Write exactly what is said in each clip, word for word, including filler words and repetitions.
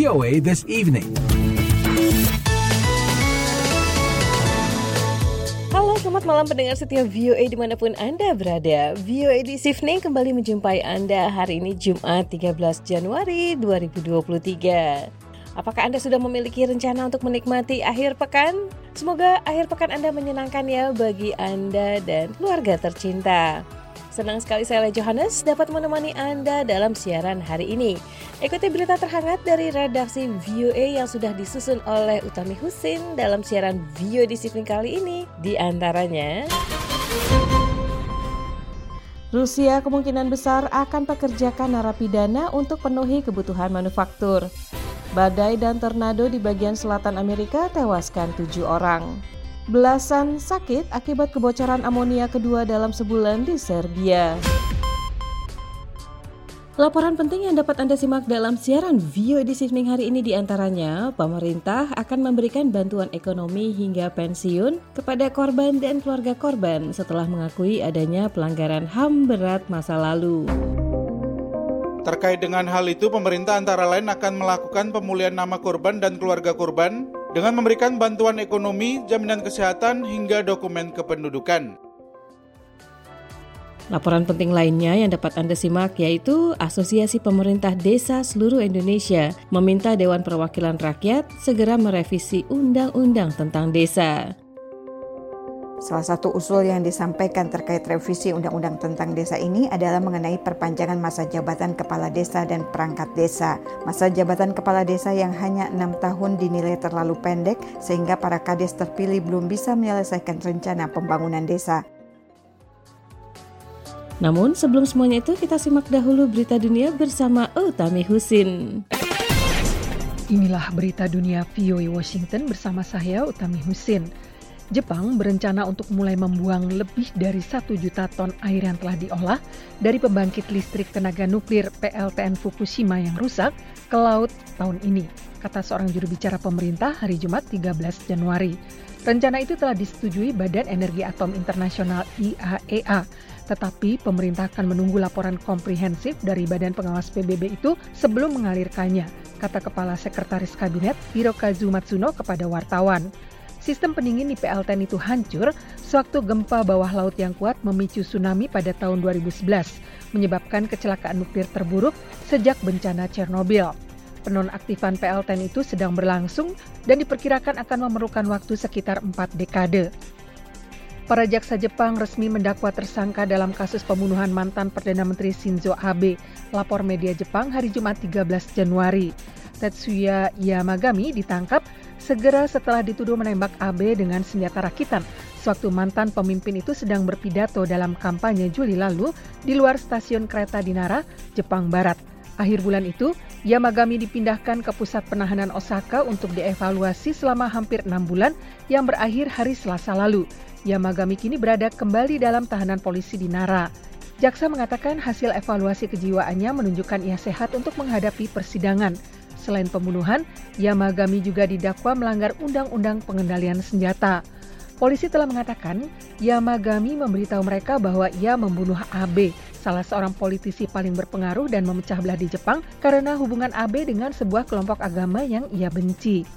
O A This Evening. Halo, selamat malam pendengar setia V O A dimanapun Anda berada. V O A This Evening kembali menjumpai Anda hari ini Jumat tiga belas Januari dua ribu dua puluh tiga. Apakah Anda sudah memiliki rencana untuk menikmati akhir pekan? Semoga akhir pekan Anda menyenangkan ya bagi Anda dan keluarga tercinta. Senang sekali saya, Johannes, dapat menemani Anda dalam siaran hari ini. Ikuti berita terhangat dari redaksi V O A yang sudah disusun oleh Utami Husin dalam siaran V O A This Evening kali ini. Di antaranya, Rusia kemungkinan besar akan pekerjakan narapidana untuk penuhi kebutuhan manufaktur. Badai dan tornado di bagian selatan Amerika tewaskan tujuh orang. Belasan sakit akibat kebocoran amonia kedua dalam sebulan di Serbia. Laporan penting yang dapat Anda simak dalam siaran V O A This Evening hari ini diantaranya, pemerintah akan memberikan bantuan ekonomi hingga pensiun kepada korban dan keluarga korban setelah mengakui adanya pelanggaran H A M berat masa lalu. Terkait dengan hal itu, pemerintah antara lain akan melakukan pemulihan nama korban dan keluarga korban dengan memberikan bantuan ekonomi, jaminan kesehatan, hingga dokumen kependudukan. Laporan penting lainnya yang dapat Anda simak yaitu Asosiasi Pemerintah Desa Seluruh Indonesia meminta Dewan Perwakilan Rakyat segera merevisi Undang-Undang tentang Desa. Salah satu usul yang disampaikan terkait revisi Undang-Undang tentang Desa ini adalah mengenai perpanjangan masa jabatan Kepala Desa dan Perangkat Desa. Masa jabatan Kepala Desa yang hanya enam tahun dinilai terlalu pendek sehingga para kades terpilih belum bisa menyelesaikan rencana pembangunan desa. Namun sebelum semuanya itu kita simak dahulu berita dunia bersama Utami Husin. Inilah berita dunia V O A Washington bersama saya Utami Husin. Jepang berencana untuk mulai membuang lebih dari satu juta ton air yang telah diolah dari pembangkit listrik tenaga nuklir P L T N Fukushima yang rusak ke laut tahun ini, kata seorang juru bicara pemerintah hari Jumat tiga belas Januari. Rencana itu telah disetujui Badan Energi Atom Internasional I A E A, tetapi pemerintah akan menunggu laporan komprehensif dari Badan Pengawas P B B itu sebelum mengalirkannya, kata Kepala Sekretaris Kabinet Hirokazu Matsuno kepada wartawan. Sistem pendingin di P L T N itu hancur sewaktu gempa bawah laut yang kuat memicu tsunami pada tahun dua ribu sebelas, menyebabkan kecelakaan nuklir terburuk sejak bencana Chernobyl. Penonaktifan P L T N itu sedang berlangsung dan diperkirakan akan memerlukan waktu sekitar empat dekade. Para jaksa Jepang resmi mendakwa tersangka dalam kasus pembunuhan mantan Perdana Menteri Shinzo Abe, lapor media Jepang hari Jumat tiga belas Januari. Tetsuya Yamagami ditangkap segera setelah dituduh menembak Abe dengan senjata rakitan sewaktu mantan pemimpin itu sedang berpidato dalam kampanye Juli lalu di luar stasiun kereta di Nara, Jepang Barat. Akhir bulan itu, Yamagami dipindahkan ke pusat penahanan Osaka untuk dievaluasi selama hampir enam bulan yang berakhir hari Selasa lalu. Yamagami kini berada kembali dalam tahanan polisi di Nara. Jaksa mengatakan hasil evaluasi kejiwaannya menunjukkan ia sehat untuk menghadapi persidangan. Selain pembunuhan, Yamagami juga didakwa melanggar Undang-Undang Pengendalian Senjata. Polisi telah mengatakan Yamagami memberitahu mereka bahwa ia membunuh Abe, salah seorang politisi paling berpengaruh dan memecah belah di Jepang karena hubungan Abe dengan sebuah kelompok agama yang ia benci.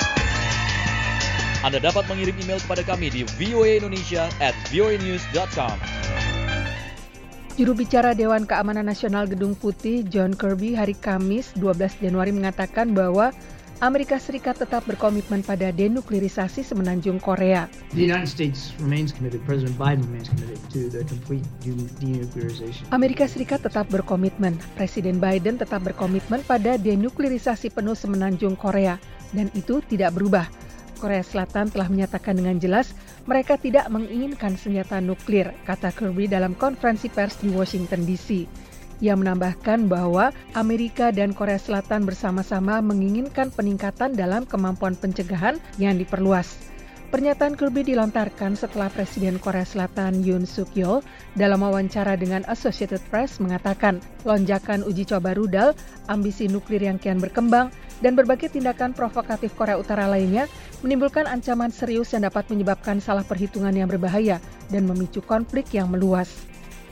Anda dapat mengirim email kepada kami di voaindonesia at voanews dot com. Juru bicara Dewan Keamanan Nasional Gedung Putih John Kirby hari Kamis dua belas Januari mengatakan bahwa Amerika Serikat tetap berkomitmen pada denuklirisasi semenanjung Korea. The United States remains committed, President Biden remains committed to the complete denuclearization. Amerika Serikat tetap berkomitmen, Presiden Biden tetap berkomitmen pada denuklirisasi penuh semenanjung Korea, dan itu tidak berubah. Korea Selatan telah menyatakan dengan jelas mereka tidak menginginkan senjata nuklir, kata Kirby dalam konferensi pers di Washington D C. Ia menambahkan bahwa Amerika dan Korea Selatan bersama-sama menginginkan peningkatan dalam kemampuan pencegahan yang diperluas. Pernyataan Kirby dilontarkan setelah Presiden Korea Selatan Yoon Suk Yeol dalam wawancara dengan Associated Press mengatakan lonjakan uji coba rudal, ambisi nuklir yang kian berkembang, dan berbagai tindakan provokatif Korea Utara lainnya menimbulkan ancaman serius yang dapat menyebabkan salah perhitungan yang berbahaya dan memicu konflik yang meluas.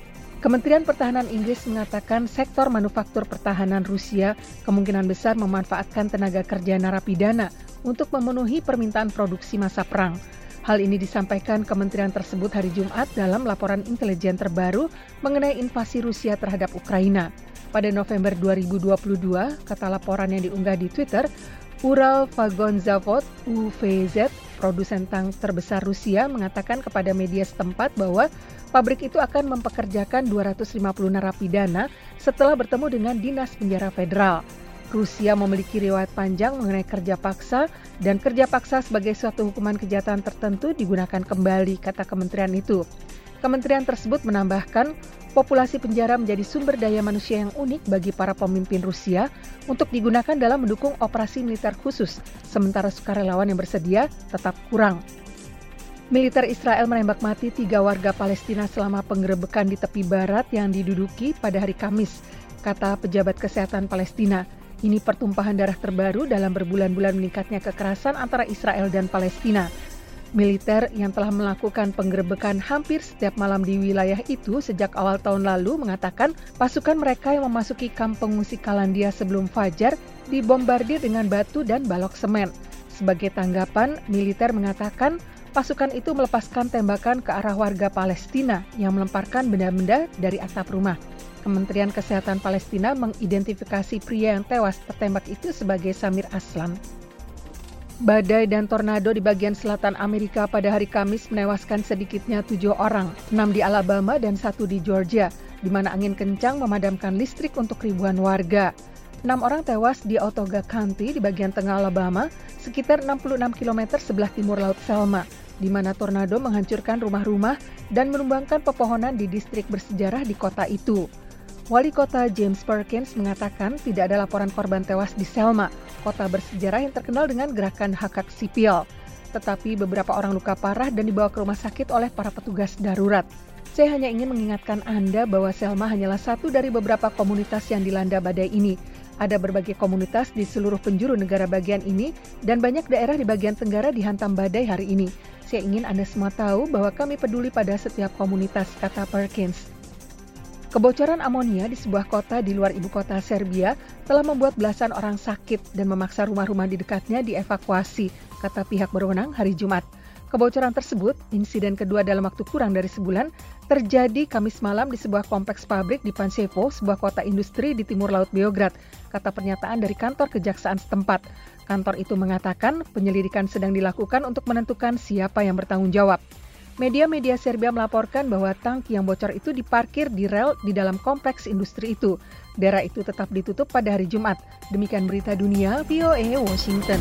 Kementerian Pertahanan Inggris mengatakan sektor manufaktur pertahanan Rusia kemungkinan besar memanfaatkan tenaga kerja narapidana untuk memenuhi permintaan produksi masa perang. Hal ini disampaikan kementerian tersebut hari Jumat dalam laporan intelijen terbaru mengenai invasi Rusia terhadap Ukraina. Pada November dua ribu dua puluh dua, kata laporan yang diunggah di Twitter, Ural Vagon Zavod U V Z, produsen tang terbesar Rusia, mengatakan kepada media setempat bahwa pabrik itu akan mempekerjakan dua ratus lima puluh narapidana setelah bertemu dengan Dinas Penjara Federal. Rusia memiliki riwayat panjang mengenai kerja paksa dan kerja paksa sebagai suatu hukuman kejahatan tertentu digunakan kembali, kata kementerian itu. Kementerian tersebut menambahkan, populasi penjara menjadi sumber daya manusia yang unik bagi para pemimpin Rusia untuk digunakan dalam mendukung operasi militer khusus, sementara sukarelawan yang bersedia tetap kurang. Militer Israel menembak mati tiga warga Palestina selama penggerebekan di tepi barat yang diduduki pada hari Kamis, kata pejabat kesehatan Palestina. Ini pertumpahan darah terbaru dalam berbulan-bulan meningkatnya kekerasan antara Israel dan Palestina. Militer yang telah melakukan penggerebekan hampir setiap malam di wilayah itu sejak awal tahun lalu mengatakan pasukan mereka yang memasuki kamp pengungsi Kalandia sebelum fajar dibombardir dengan batu dan balok semen. Sebagai tanggapan, militer mengatakan pasukan itu melepaskan tembakan ke arah warga Palestina yang melemparkan benda-benda dari atap rumah. Kementerian Kesehatan Palestina mengidentifikasi pria yang tewas tertembak itu sebagai Samir Aslan. Badai dan tornado di bagian selatan Amerika pada hari Kamis menewaskan sedikitnya tujuh orang, enam di Alabama dan satu di Georgia, di mana angin kencang memadamkan listrik untuk ribuan warga. Enam orang tewas di Autauga County di bagian tengah Alabama, sekitar enam puluh enam kilometer sebelah timur Laut Selma, di mana tornado menghancurkan rumah-rumah dan menumbangkan pepohonan di distrik bersejarah di kota itu. Wali kota James Perkins mengatakan tidak ada laporan korban tewas di Selma, kota bersejarah yang terkenal dengan gerakan hak-hak sipil. Tetapi beberapa orang luka parah dan dibawa ke rumah sakit oleh para petugas darurat. Saya hanya ingin mengingatkan Anda bahwa Selma hanyalah satu dari beberapa komunitas yang dilanda badai ini. Ada berbagai komunitas di seluruh penjuru negara bagian ini dan banyak daerah di bagian tenggara dihantam badai hari ini. Saya ingin Anda semua tahu bahwa kami peduli pada setiap komunitas, kata Perkins. Kebocoran amonia di sebuah kota di luar ibu kota Serbia telah membuat belasan orang sakit dan memaksa rumah-rumah di dekatnya dievakuasi, kata pihak berwenang hari Jumat. Kebocoran tersebut, insiden kedua dalam waktu kurang dari sebulan, terjadi Kamis malam di sebuah kompleks pabrik di Pančevo, sebuah kota industri di timur laut Beograd, kata pernyataan dari kantor kejaksaan setempat. Kantor itu mengatakan penyelidikan sedang dilakukan untuk menentukan siapa yang bertanggung jawab. Media-media Serbia melaporkan bahwa tangki yang bocor itu diparkir di rel di dalam kompleks industri itu. Daerah itu tetap ditutup pada hari Jumat. Demikian berita dunia, V O A Washington.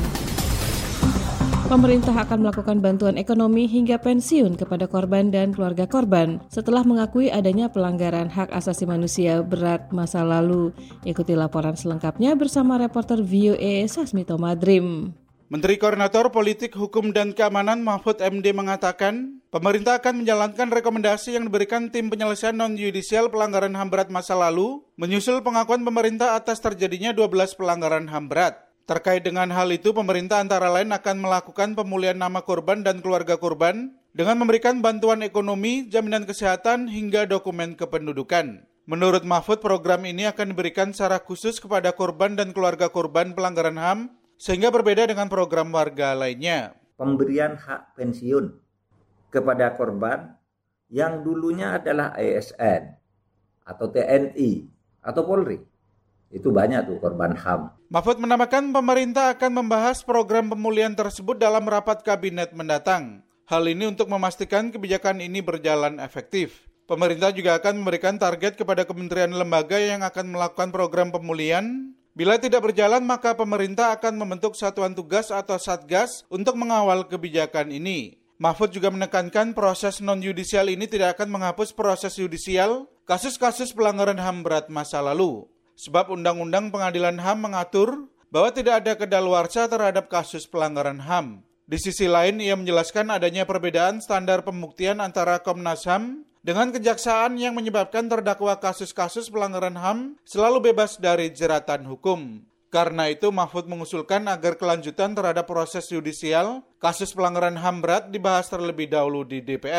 Pemerintah akan melakukan bantuan ekonomi hingga pensiun kepada korban dan keluarga korban setelah mengakui adanya pelanggaran hak asasi manusia berat masa lalu. Ikuti laporan selengkapnya bersama reporter V O A Sasmito Madrim. Menteri Koordinator Politik, Hukum, dan Keamanan Mahfud M D mengatakan, pemerintah akan menjalankan rekomendasi yang diberikan tim penyelesaian non-yudisial pelanggaran H A M berat masa lalu, menyusul pengakuan pemerintah atas terjadinya dua belas pelanggaran H A M berat. Terkait dengan hal itu, pemerintah antara lain akan melakukan pemulihan nama korban dan keluarga korban dengan memberikan bantuan ekonomi, jaminan kesehatan, hingga dokumen kependudukan. Menurut Mahfud, program ini akan diberikan secara khusus kepada korban dan keluarga korban pelanggaran H A M, sehingga berbeda dengan program warga lainnya. Pemberian hak pensiun kepada korban yang dulunya adalah A S N atau T N I atau Polri. Itu banyak tuh korban H A M. Mahfud menambahkan pemerintah akan membahas program pemulihan tersebut dalam rapat kabinet mendatang. Hal ini untuk memastikan kebijakan ini berjalan efektif. Pemerintah juga akan memberikan target kepada kementerian lembaga yang akan melakukan program pemulihan. Bila tidak berjalan, maka pemerintah akan membentuk satuan tugas atau satgas untuk mengawal kebijakan ini. Mahfud juga menekankan proses non-yudisial ini tidak akan menghapus proses yudisial kasus-kasus pelanggaran H A M berat masa lalu. Sebab Undang-Undang Pengadilan H A M mengatur bahwa tidak ada kedaluarsa terhadap kasus pelanggaran H A M. Di sisi lain, ia menjelaskan adanya perbedaan standar pembuktian antara Komnas H A M dengan kejaksaan yang menyebabkan terdakwa kasus-kasus pelanggaran H A M selalu bebas dari jeratan hukum. Karena itu, Mahfud mengusulkan agar kelanjutan terhadap proses yudisial kasus pelanggaran H A M berat dibahas terlebih dahulu di D P R.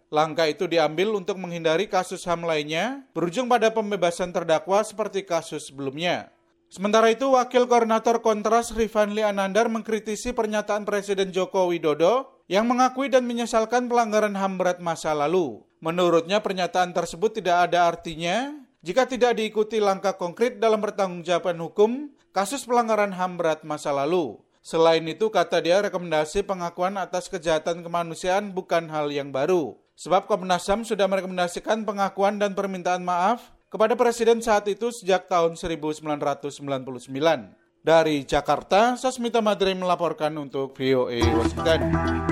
Langkah itu diambil untuk menghindari kasus H A M lainnya berujung pada pembebasan terdakwa seperti kasus sebelumnya. Sementara itu, Wakil Koordinator Kontras Rifanli Anandar mengkritisi pernyataan Presiden Joko Widodo yang mengakui dan menyesalkan pelanggaran H A M berat masa lalu. Menurutnya, pernyataan tersebut tidak ada artinya jika tidak diikuti langkah konkret dalam pertanggungjawaban hukum kasus pelanggaran H A M berat masa lalu. Selain itu, kata dia, rekomendasi pengakuan atas kejahatan kemanusiaan bukan hal yang baru. Sebab Komnas H A M sudah merekomendasikan pengakuan dan permintaan maaf kepada Presiden saat itu sejak tahun seribu sembilan ratus sembilan puluh sembilan. Dari Jakarta, Sasmita Madri melaporkan untuk V O A Washington.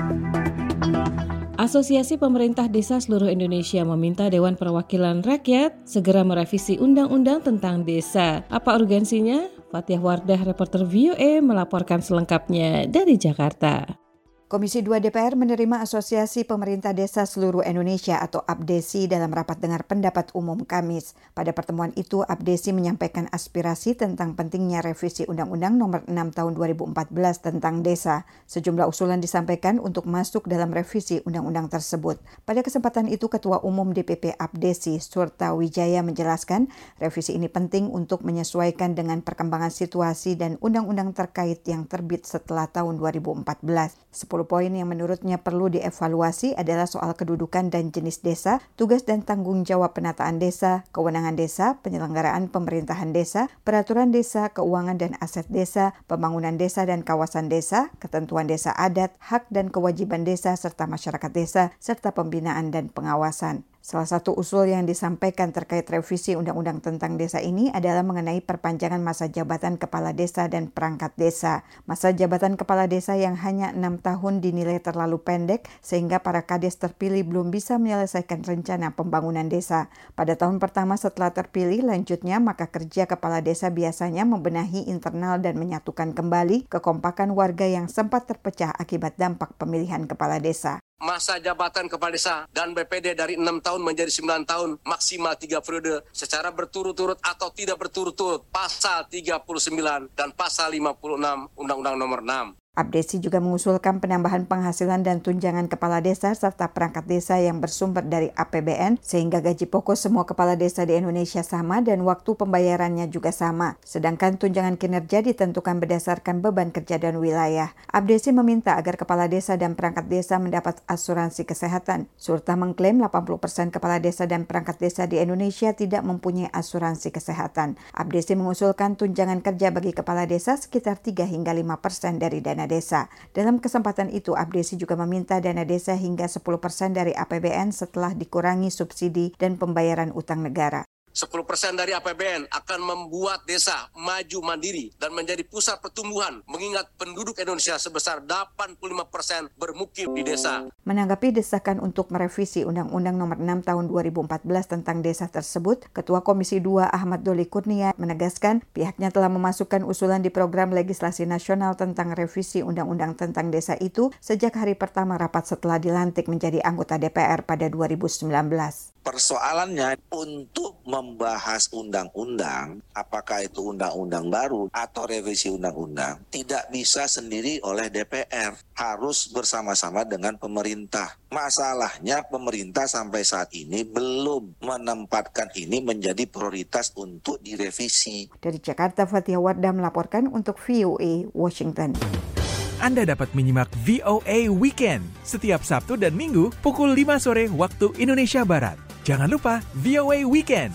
Asosiasi Pemerintah Desa seluruh Indonesia meminta Dewan Perwakilan Rakyat segera merevisi Undang-Undang tentang Desa. Apa urgensinya? Fatih Wardah, reporter V O A, melaporkan selengkapnya dari Jakarta. Komisi dua D P R menerima Asosiasi Pemerintah Desa Seluruh Indonesia atau A P D E S I dalam rapat dengar pendapat umum Kamis. Pada pertemuan itu, A P D E S I menyampaikan aspirasi tentang pentingnya revisi Undang-Undang Nomor enam Tahun dua ribu empat belas tentang Desa. Sejumlah usulan disampaikan untuk masuk dalam revisi Undang-Undang tersebut. Pada kesempatan itu, Ketua Umum D P P A P D E S I, Surta Wijaya, menjelaskan revisi ini penting untuk menyesuaikan dengan perkembangan situasi dan undang-undang terkait yang terbit setelah tahun dua ribu empat belas. sepuluh poin yang menurutnya perlu dievaluasi adalah soal kedudukan dan jenis desa, tugas dan tanggung jawab penataan desa, kewenangan desa, penyelenggaraan pemerintahan desa, peraturan desa, keuangan dan aset desa, pembangunan desa dan kawasan desa, ketentuan desa adat, hak dan kewajiban desa serta masyarakat desa, serta pembinaan dan pengawasan. Salah satu usul yang disampaikan terkait revisi Undang-Undang tentang Desa ini adalah mengenai perpanjangan masa jabatan kepala desa dan perangkat desa. Masa jabatan kepala desa yang hanya enam tahun dinilai terlalu pendek sehingga para kades terpilih belum bisa menyelesaikan rencana pembangunan desa. Pada tahun pertama setelah terpilih, lanjutnya maka kerja kepala desa biasanya membenahi internal dan menyatukan kembali kekompakan warga yang sempat terpecah akibat dampak pemilihan kepala desa. Masa jabatan kepala desa dan B P D dari enam tahun menjadi sembilan tahun, maksimal tiga periode secara berturut-turut atau tidak berturut-turut, pasal tiga puluh sembilan dan pasal lima puluh enam Undang-Undang Nomor enam. A P D E S I juga mengusulkan penambahan penghasilan dan tunjangan kepala desa serta perangkat desa yang bersumber dari A P B N sehingga gaji pokok semua kepala desa di Indonesia sama dan waktu pembayarannya juga sama. Sedangkan tunjangan kinerja ditentukan berdasarkan beban kerja dan wilayah. A P D E S I meminta agar kepala desa dan perangkat desa mendapat asuransi kesehatan. Surta mengklaim delapan puluh persen kepala desa dan perangkat desa di Indonesia tidak mempunyai asuransi kesehatan. A P D E S I mengusulkan tunjangan kerja bagi kepala desa sekitar tiga hingga lima persen dari dana desa. Dalam kesempatan itu, A P D E S I juga meminta dana desa hingga sepuluh persen dari A P B N setelah dikurangi subsidi dan pembayaran utang negara. sepuluh persen dari A P B N akan membuat desa maju mandiri dan menjadi pusat pertumbuhan, mengingat penduduk Indonesia sebesar delapan puluh lima persen bermukim di desa. Menanggapi desakan untuk merevisi Undang-Undang Nomor enam Tahun dua ribu empat belas tentang desa tersebut, Ketua Komisi dua Ahmad Doli Kurnia menegaskan pihaknya telah memasukkan usulan di program legislasi nasional tentang revisi Undang-Undang tentang desa itu sejak hari pertama rapat setelah dilantik menjadi anggota D P R pada dua ribu sembilan belas. Persoalannya untuk membahas undang-undang, apakah itu undang-undang baru atau revisi undang-undang, tidak bisa sendiri oleh D P R, harus bersama-sama dengan pemerintah. Masalahnya pemerintah sampai saat ini belum menempatkan ini menjadi prioritas untuk direvisi. Dari Jakarta, Fatih Wardah melaporkan untuk V O A Washington. Anda dapat menyimak V O A Weekend setiap Sabtu dan Minggu pukul lima sore waktu Indonesia Barat. Jangan lupa V O A Weekend.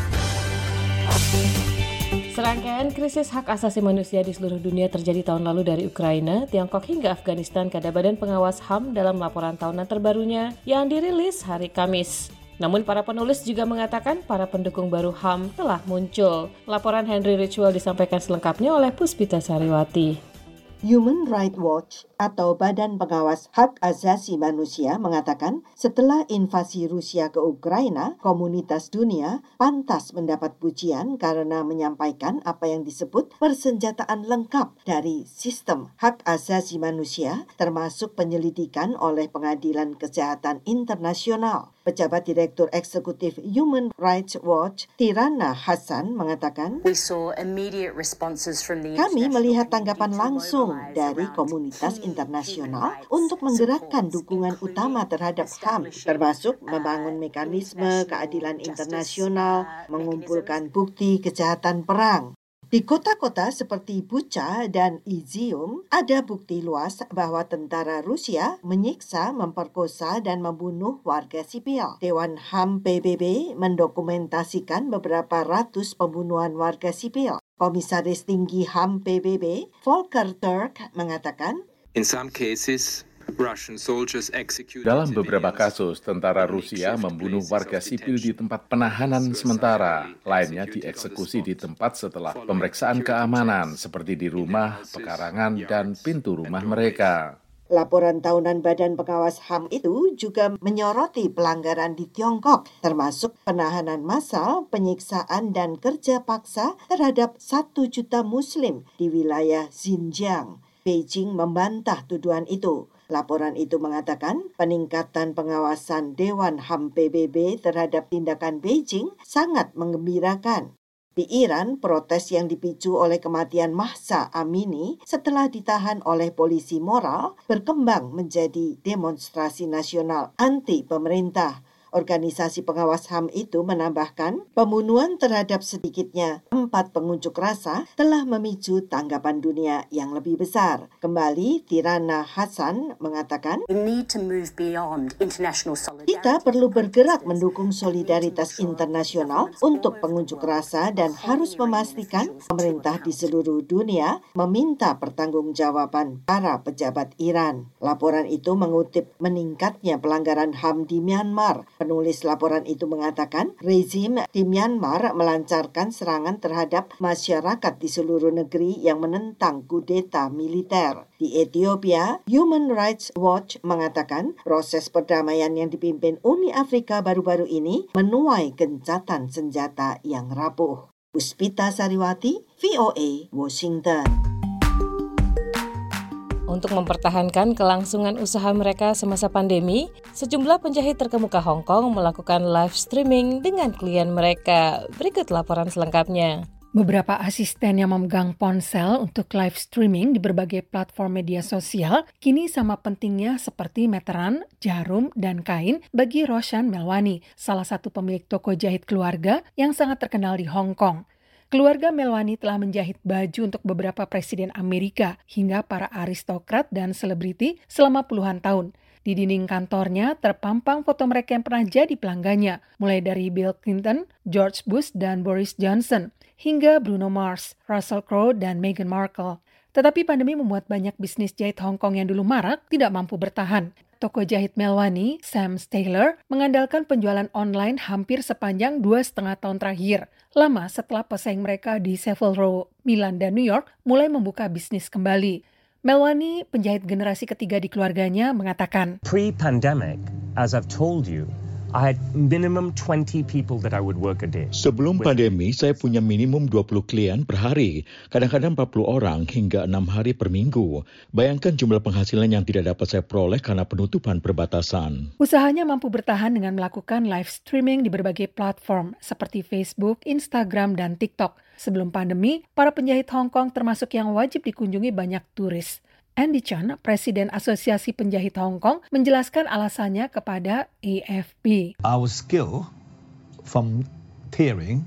Serangkaian krisis hak asasi manusia di seluruh dunia terjadi tahun lalu dari Ukraina, Tiongkok hingga Afghanistan, kata Badan Pengawas H A M dalam laporan tahunan terbarunya yang dirilis hari Kamis. Namun para penulis juga mengatakan para pendukung baru H A M telah muncul. Laporan Henry Ridgwell disampaikan selengkapnya oleh Puspita Sariwati. Human Rights Watch atau Badan Pengawas Hak Asasi Manusia mengatakan setelah invasi Rusia ke Ukraina, komunitas dunia pantas mendapat pujian karena menyampaikan apa yang disebut persenjataan lengkap dari sistem hak asasi manusia, termasuk penyelidikan oleh Pengadilan Kejahatan Internasional. Pejabat Direktur Eksekutif Human Rights Watch, Tirana Hassan, mengatakan, kami melihat tanggapan langsung dari komunitas internasional untuk menggerakkan dukungan utama terhadap H A M, termasuk membangun mekanisme keadilan internasional, mengumpulkan bukti kejahatan perang. Di kota-kota seperti Bucha dan Izium, ada bukti luas bahwa tentara Rusia menyiksa, memperkosa, dan membunuh warga sipil. Dewan H A M P B B mendokumentasikan beberapa ratus pembunuhan warga sipil. Komisaris Tinggi H A M P B B, Volker Turk, mengatakan, In some cases, dalam beberapa kasus, tentara Rusia membunuh warga sipil di tempat penahanan sementara. Lainnya dieksekusi di tempat setelah pemeriksaan keamanan, seperti di rumah, pekarangan, dan pintu rumah mereka. Laporan tahunan Badan Pengawas H A M itu juga menyoroti pelanggaran di Tiongkok, termasuk penahanan massal, penyiksaan, dan kerja paksa terhadap satu juta Muslim di wilayah Xinjiang. Beijing membantah tuduhan itu. Laporan itu mengatakan peningkatan pengawasan Dewan H A M P B B terhadap tindakan Beijing sangat menggembirakan. Di Iran, protes yang dipicu oleh kematian Mahsa Amini setelah ditahan oleh polisi moral berkembang menjadi demonstrasi nasional anti pemerintah. Organisasi pengawas H A M itu menambahkan, pembunuhan terhadap sedikitnya empat pengunjuk rasa telah memicu tanggapan dunia yang lebih besar. Kembali, Tirana Hassan mengatakan, kita perlu bergerak mendukung solidaritas internasional untuk pengunjuk rasa dan harus memastikan pemerintah di seluruh dunia meminta pertanggungjawaban para pejabat Iran. Laporan itu mengutip meningkatnya pelanggaran H A M di Myanmar. Penulis laporan itu mengatakan, rezim di Myanmar melancarkan serangan terhadap masyarakat di seluruh negeri yang menentang kudeta militer. Di Ethiopia, Human Rights Watch mengatakan proses perdamaian yang dipimpin Uni Afrika baru-baru ini menuai gencatan senjata yang rapuh. Puspita Sariwati, V O A, Washington. Untuk mempertahankan kelangsungan usaha mereka semasa pandemi, sejumlah penjahit terkemuka Hong Kong melakukan live streaming dengan klien mereka. Berikut laporan selengkapnya. Beberapa asisten yang memegang ponsel untuk live streaming di berbagai platform media sosial kini sama pentingnya seperti meteran, jarum, dan kain bagi Roshan Melwani, salah satu pemilik toko jahit keluarga yang sangat terkenal di Hong Kong. Keluarga Melwani telah menjahit baju untuk beberapa presiden Amerika hingga para aristokrat dan selebriti selama puluhan tahun. Di dinding kantornya terpampang foto mereka yang pernah jadi pelanggannya, mulai dari Bill Clinton, George Bush, dan Boris Johnson, hingga Bruno Mars, Russell Crowe, dan Meghan Markle. Tetapi pandemi membuat banyak bisnis jahit Hong Kong yang dulu marak tidak mampu bertahan. Toko jahit Melwani, Sam Taylor, mengandalkan penjualan online hampir sepanjang dua setengah tahun terakhir. Lama setelah pesaing mereka di Savile Row, Milan, dan New York mulai membuka bisnis kembali. Melwani, penjahit generasi ketiga di keluarganya, mengatakan, Pre-pandemic, as I've told you, I had minimum twenty people that I would work a day. Sebelum pandemi, saya punya minimum dua puluh klien per hari, kadang-kadang empat puluh orang hingga enam hari per minggu. Bayangkan jumlah penghasilan yang tidak dapat saya peroleh karena penutupan perbatasan. Usahanya mampu bertahan dengan melakukan live streaming di berbagai platform seperti Facebook, Instagram, dan TikTok. Sebelum pandemi, para penjahit Hong Kong termasuk yang wajib dikunjungi banyak turis. Andy Chan, Presiden Asosiasi Penjahit Hong Kong, menjelaskan alasannya kepada A F P. Our skill from tailoring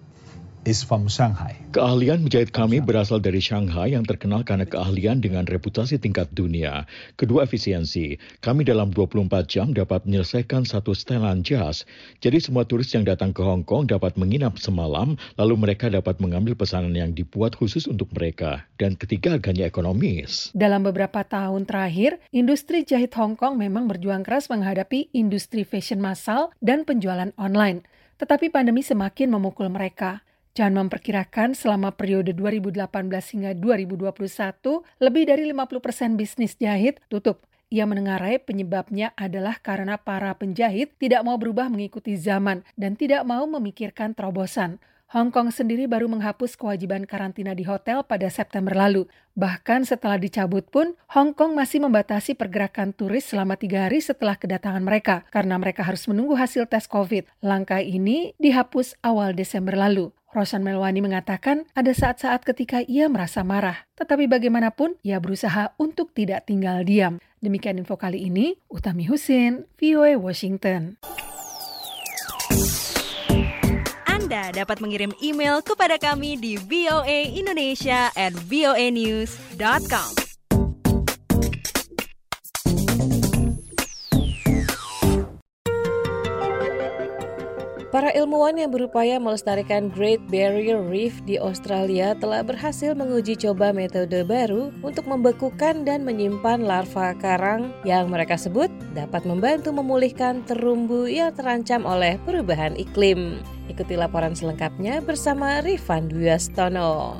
is from Shanghai. Keahlian menjahit kami berasal dari Shanghai yang terkenal karena keahlian dengan reputasi tingkat dunia. Kedua, efisiensi. Kami dalam dua puluh empat jam dapat menyelesaikan satu setelan jas. Jadi semua turis yang datang ke Hong Kong dapat menginap semalam, lalu mereka dapat mengambil pesanan yang dibuat khusus untuk mereka. Dan ketiga, harganya ekonomis. Dalam beberapa tahun terakhir, industri jahit Hong Kong memang berjuang keras menghadapi industri fashion massal dan penjualan online. Tetapi pandemi semakin memukul mereka. Chan memperkirakan selama periode dua ribu delapan belas hingga dua ribu dua puluh satu, lebih dari lima puluh persen bisnis jahit tutup. Ia menengarai penyebabnya adalah karena para penjahit tidak mau berubah mengikuti zaman dan tidak mau memikirkan terobosan. Hong Kong sendiri baru menghapus kewajiban karantina di hotel pada September lalu. Bahkan setelah dicabut pun, Hong Kong masih membatasi pergerakan turis selama tiga hari setelah kedatangan mereka, karena mereka harus menunggu hasil tes COVID. Langkah ini dihapus awal Desember lalu. Roshan Melwani mengatakan ada saat-saat ketika ia merasa marah. Tetapi bagaimanapun, ia berusaha untuk tidak tinggal diam. Demikian info kali ini, Utami Husin, V O A Washington. Anda dapat mengirim email kepada kami di voaindonesia at voanews dot com. Para ilmuwan yang berupaya melestarikan Great Barrier Reef di Australia telah berhasil menguji coba metode baru untuk membekukan dan menyimpan larva karang yang mereka sebut dapat membantu memulihkan terumbu yang terancam oleh perubahan iklim. Ikuti laporan selengkapnya bersama Rifan Dwiastono.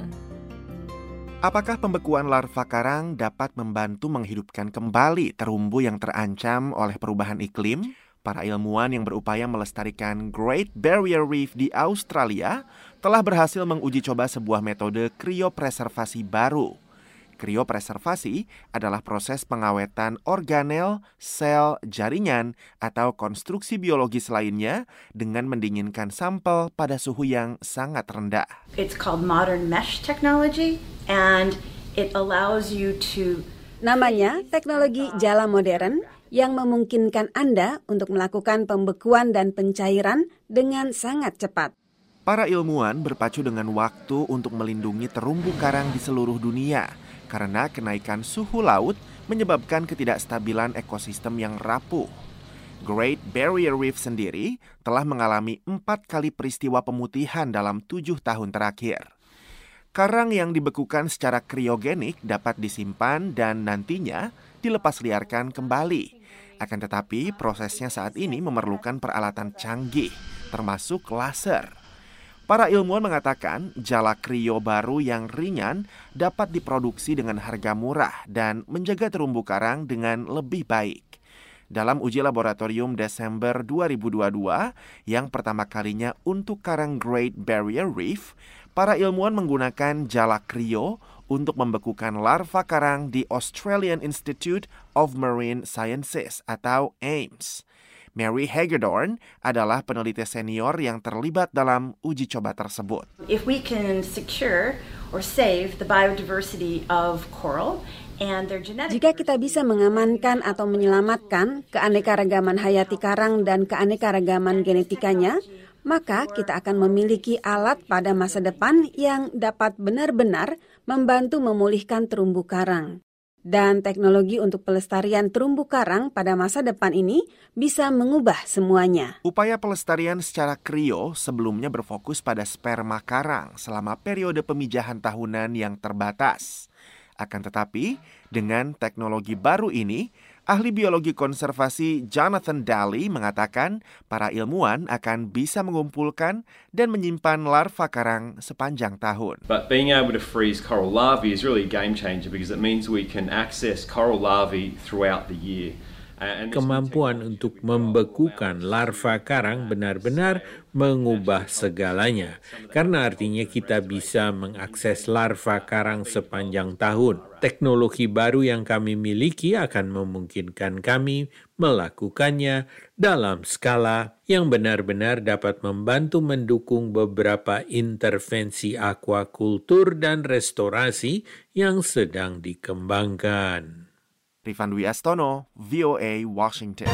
Apakah pembekuan larva karang dapat membantu menghidupkan kembali terumbu yang terancam oleh perubahan iklim? Para ilmuwan yang berupaya melestarikan Great Barrier Reef di Australia telah berhasil menguji coba sebuah metode kriopreservasi baru. Kriopreservasi adalah proses pengawetan organel, sel, jaringan, atau konstruksi biologis lainnya dengan mendinginkan sampel pada suhu yang sangat rendah. It's called modern mesh technology and it allows you to... Namanya teknologi jala modern yang memungkinkan Anda untuk melakukan pembekuan dan pencairan dengan sangat cepat. Para ilmuwan berpacu dengan waktu untuk melindungi terumbu karang di seluruh dunia karena kenaikan suhu laut menyebabkan ketidakstabilan ekosistem yang rapuh. Great Barrier Reef sendiri telah mengalami empat kali peristiwa pemutihan dalam tujuh tahun terakhir. Karang yang dibekukan secara kriogenik dapat disimpan dan nantinya dilepas liarkan kembali. Akan tetapi prosesnya saat ini memerlukan peralatan canggih, termasuk laser. Para ilmuwan mengatakan jala krio baru yang ringan dapat diproduksi dengan harga murah dan menjaga terumbu karang dengan lebih baik. Dalam uji laboratorium Desember dua ribu dua puluh dua yang pertama kalinya untuk karang Great Barrier Reef, para ilmuwan menggunakan jala krio untuk membekukan larva karang di Australian Institute of Marine Sciences atau A I M S. Mary Hagedorn adalah peneliti senior yang terlibat dalam uji coba tersebut. If we can secure or save the biodiversity of coral and their genetic... Jika kita bisa mengamankan atau menyelamatkan keanekaragaman hayati karang dan keanekaragaman genetikanya, maka kita akan memiliki alat pada masa depan yang dapat benar-benar membantu memulihkan terumbu karang. Dan teknologi untuk pelestarian terumbu karang pada masa depan ini bisa mengubah semuanya. Upaya pelestarian secara krio sebelumnya berfokus pada sperma karang selama periode pemijahan tahunan yang terbatas. Akan tetapi, dengan teknologi baru ini, ahli biologi konservasi Jonathan Daly mengatakan para ilmuwan akan bisa mengumpulkan dan menyimpan larva karang sepanjang tahun. But being able to freeze coral larvae is really a game changer because it means we can access coral larvae throughout the year. Kemampuan untuk membekukan larva karang benar-benar mengubah segalanya, karena artinya kita bisa mengakses larva karang sepanjang tahun. Teknologi baru yang kami miliki akan memungkinkan kami melakukannya dalam skala yang benar-benar dapat membantu mendukung beberapa intervensi aquakultur dan restorasi yang sedang dikembangkan. Rifan Dwiastono, V O A, Washington.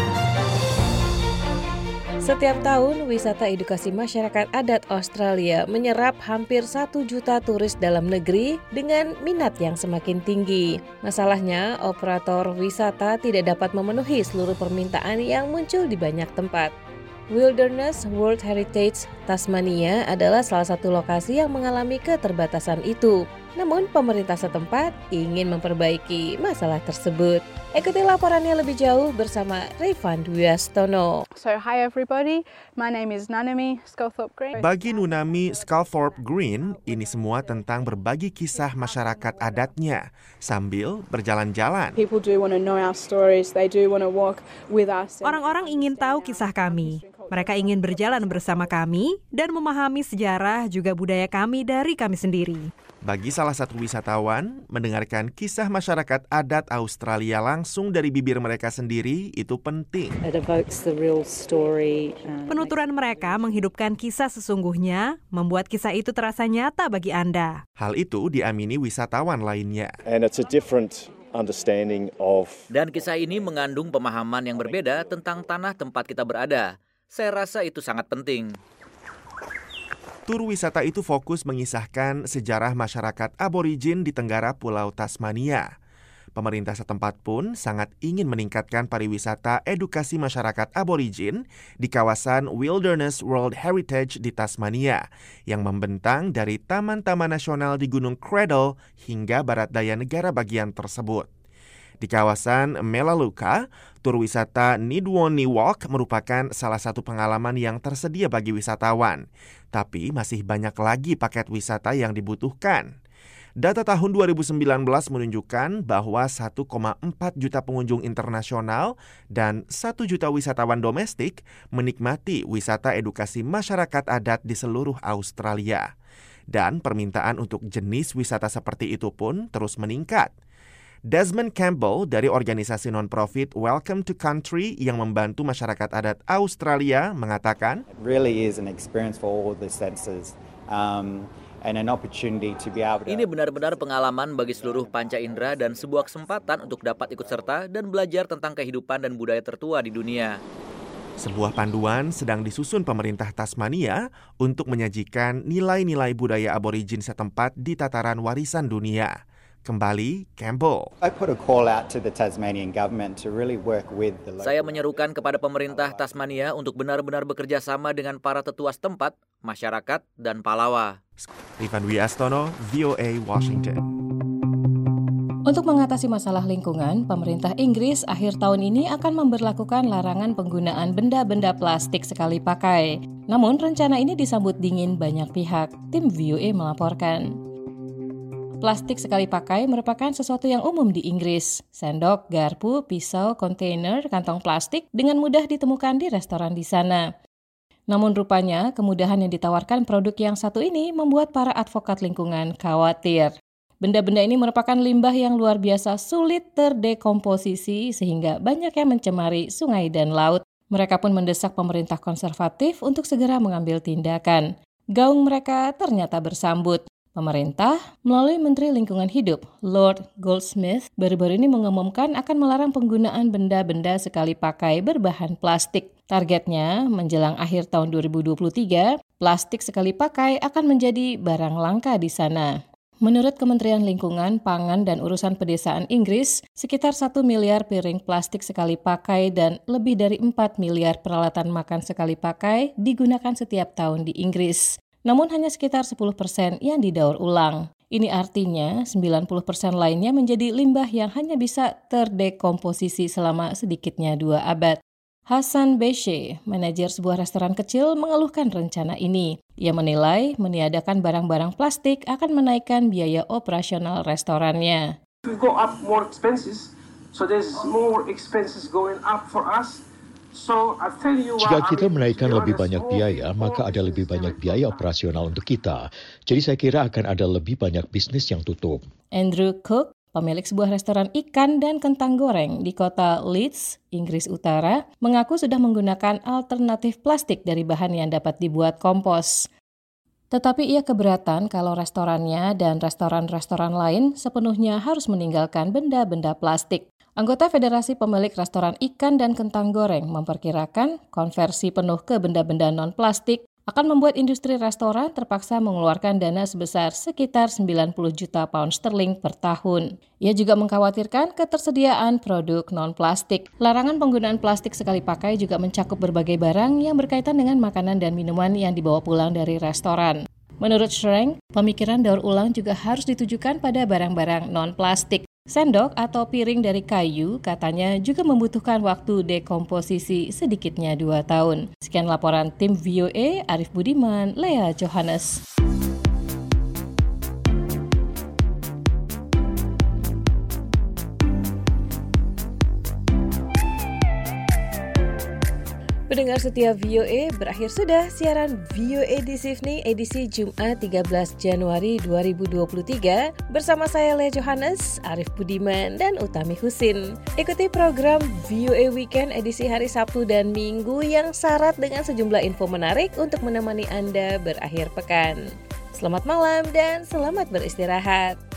Setiap tahun, wisata edukasi masyarakat adat Australia menyerap hampir satu juta turis dalam negeri dengan minat yang semakin tinggi. Masalahnya, operator wisata tidak dapat memenuhi seluruh permintaan yang muncul di banyak tempat. Wilderness World Heritage Tasmania adalah salah satu lokasi yang mengalami keterbatasan itu. Namun pemerintah setempat ingin memperbaiki masalah tersebut. Ikuti laporannya lebih jauh bersama Rifan Dwiastono. So hi everybody, my name is Nanami Sculthorpe Green. Bagi Nunami Sculthorpe Green, ini semua tentang berbagi kisah masyarakat adatnya sambil berjalan-jalan. People do want to know our stories, they do want to walk with us. Orang-orang ingin tahu kisah kami. Mereka ingin berjalan bersama kami dan memahami sejarah juga budaya kami dari kami sendiri. Bagi salah satu wisatawan, mendengarkan kisah masyarakat adat Australia langsung dari bibir mereka sendiri itu penting. Penuturan mereka menghidupkan kisah sesungguhnya, membuat kisah itu terasa nyata bagi Anda. Hal itu diamini wisatawan lainnya. And it's a different understanding of... Dan kisah ini mengandung pemahaman yang berbeda tentang tanah tempat kita berada. Saya rasa itu sangat penting. Tur wisata itu fokus mengisahkan sejarah masyarakat aborigin di tenggara Pulau Tasmania. Pemerintah setempat pun sangat ingin meningkatkan pariwisata edukasi masyarakat aborigin di kawasan Wilderness World Heritage di Tasmania yang membentang dari Taman-Taman Nasional di Gunung Cradle hingga barat daya negara bagian tersebut. Di kawasan Melaleuca, tur wisata Nidwoni Walk merupakan salah satu pengalaman yang tersedia bagi wisatawan. Tapi masih banyak lagi paket wisata yang dibutuhkan. Data tahun dua ribu sembilan belas menunjukkan bahwa satu koma empat juta pengunjung internasional dan satu juta wisatawan domestik menikmati wisata edukasi masyarakat adat di seluruh Australia. Dan permintaan untuk jenis wisata seperti itu pun terus meningkat. Desmond Campbell dari organisasi non-profit Welcome to Country yang membantu masyarakat adat Australia mengatakan, It really is an experience for all the senses. Um, and an opportunity to be able to... Ini benar-benar pengalaman bagi seluruh panca indera dan sebuah kesempatan untuk dapat ikut serta dan belajar tentang kehidupan dan budaya tertua di dunia. Sebuah panduan sedang disusun pemerintah Tasmania untuk menyajikan nilai-nilai budaya aborigin setempat di tataran warisan dunia. Kembali Campbell. I put a call out to the Tasmanian government to really work with the local... Saya menyerukan kepada pemerintah Tasmania untuk benar-benar bekerja sama dengan para tetua setempat, masyarakat, dan palawa. Ivan Wiastono, V O A Washington. Untuk mengatasi masalah lingkungan, pemerintah Inggris akhir tahun ini akan memberlakukan larangan penggunaan benda-benda plastik sekali pakai. Namun rencana ini disambut dingin banyak pihak. Tim V O A melaporkan. Plastik sekali pakai merupakan sesuatu yang umum di Inggris. Sendok, garpu, pisau, kontainer, kantong plastik dengan mudah ditemukan di restoran di sana. Namun rupanya, kemudahan yang ditawarkan produk yang satu ini membuat para advokat lingkungan khawatir. Benda-benda ini merupakan limbah yang luar biasa sulit terdekomposisi sehingga banyak yang mencemari sungai dan laut. Mereka pun mendesak pemerintah konservatif untuk segera mengambil tindakan. Gaung mereka ternyata bersambut. Pemerintah, melalui Menteri Lingkungan Hidup, Lord Goldsmith, baru-baru ini mengumumkan akan melarang penggunaan benda-benda sekali pakai berbahan plastik. Targetnya, menjelang akhir tahun dua ribu dua puluh tiga, plastik sekali pakai akan menjadi barang langka di sana. Menurut Kementerian Lingkungan, Pangan, dan Urusan Pedesaan Inggris, sekitar satu miliar piring plastik sekali pakai dan lebih dari empat miliar peralatan makan sekali pakai digunakan setiap tahun di Inggris. Namun hanya sekitar sepuluh persen yang didaur ulang. Ini artinya sembilan puluh persen lainnya menjadi limbah yang hanya bisa terdekomposisi selama sedikitnya dua abad. Hassan Beshe, manajer sebuah restoran kecil, mengeluhkan rencana ini. Ia menilai meniadakan barang-barang plastik akan menaikkan biaya operasional restorannya. We go up more expenses, so there's more expenses going up for us. Jika kita menaikkan lebih banyak biaya, maka ada lebih banyak biaya operasional untuk kita. Jadi saya kira akan ada lebih banyak bisnis yang tutup. Andrew Cook, pemilik sebuah restoran ikan dan kentang goreng di kota Leeds, Inggris Utara, mengaku sudah menggunakan alternatif plastik dari bahan yang dapat dibuat kompos. Tetapi ia keberatan kalau restorannya dan restoran-restoran lain sepenuhnya harus meninggalkan benda-benda plastik. Anggota Federasi Pemilik Restoran Ikan dan Kentang Goreng memperkirakan konversi penuh ke benda-benda non-plastik akan membuat industri restoran terpaksa mengeluarkan dana sebesar sekitar sembilan puluh juta pound sterling per tahun. Ia juga mengkhawatirkan ketersediaan produk non-plastik. Larangan penggunaan plastik sekali pakai juga mencakup berbagai barang yang berkaitan dengan makanan dan minuman yang dibawa pulang dari restoran. Menurut Schrank, pemikiran daur ulang juga harus ditujukan pada barang-barang non-plastik. Sendok atau piring dari kayu katanya juga membutuhkan waktu dekomposisi sedikitnya dua tahun. Sekian laporan tim V O A, Arif Budiman, Lea Johannes. Pendengar setia V O A, berakhir sudah siaran V O A di Sydney edisi Jumat tiga belas Januari dua ribu dua puluh tiga bersama saya Lea Johannes, Arif Budiman, dan Utami Husin. Ikuti program V O A Weekend edisi hari Sabtu dan Minggu yang syarat dengan sejumlah info menarik untuk menemani Anda berakhir pekan. Selamat malam dan selamat beristirahat.